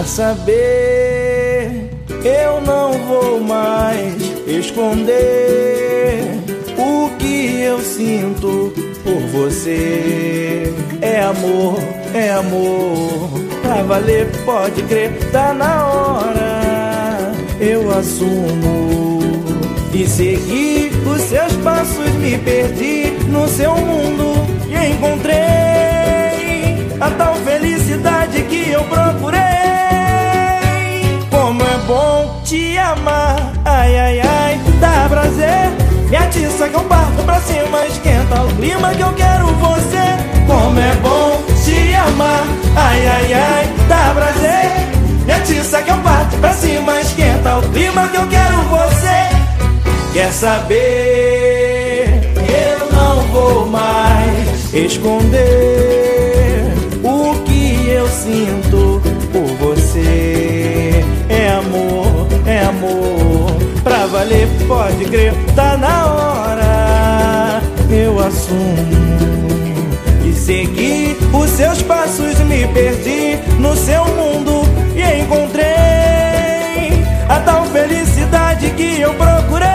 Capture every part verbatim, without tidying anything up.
saber, eu não vou mais esconder o que eu sinto por você. É amor, é amor, pra valer, pode crer, tá na hora. Eu assumo e segui os seus passos, me perdi no seu mundo e encontrei a tal felicidade que eu procurei. Como é bom te amar, ai, ai, ai, dá prazer, me atiça que eu parto pra cima, esquenta o clima que eu quero você. Como é bom te amar, ai, ai, ai, dá prazer, me atiça que eu parto pra cima, esquenta o clima que eu quero você. Quer saber, eu não vou mais esconder o que eu sinto por você. É amor, é amor, pra valer, pode crer, tá na hora. Eu assumo e segui os seus passos, me perdi no seu mundo e encontrei a tal felicidade que eu procurei.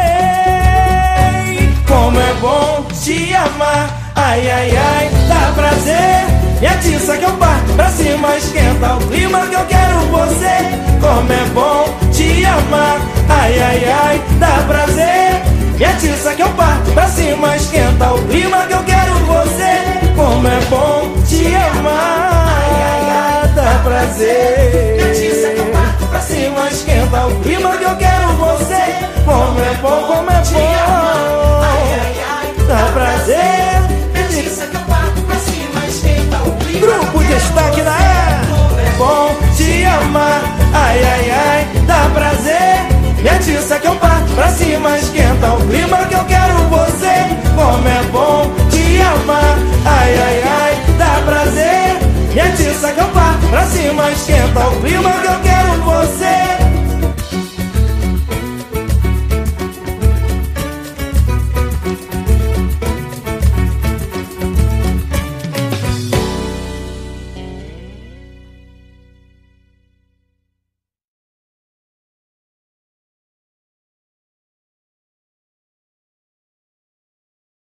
Como é bom te amar, ai, ai, ai, dá prazer, me atiça que eu parto pra cima, esquenta o clima que eu quero você. Como é bom te amar, ai, ai, ai, dá prazer, me atiça que eu parto pra cima, esquenta o clima que eu quero você. Como é bom te amar, ai, ai, ai, dá prazer, me atiça que eu parto pra cima, esquenta o clima que eu quero você. Como é bom, como é bom, dá prazer, me atiça que eu parto pra cima, esquenta o clima. Grupo Destaque na é. É bom te amar, ai, ai, ai, dá prazer, me atiça que eu parto pra cima, esquenta o clima que eu quero você. Como é bom te amar, ai, ai, ai, dá prazer, me atiça que eu parto pra cima, esquenta o clima que eu quero você.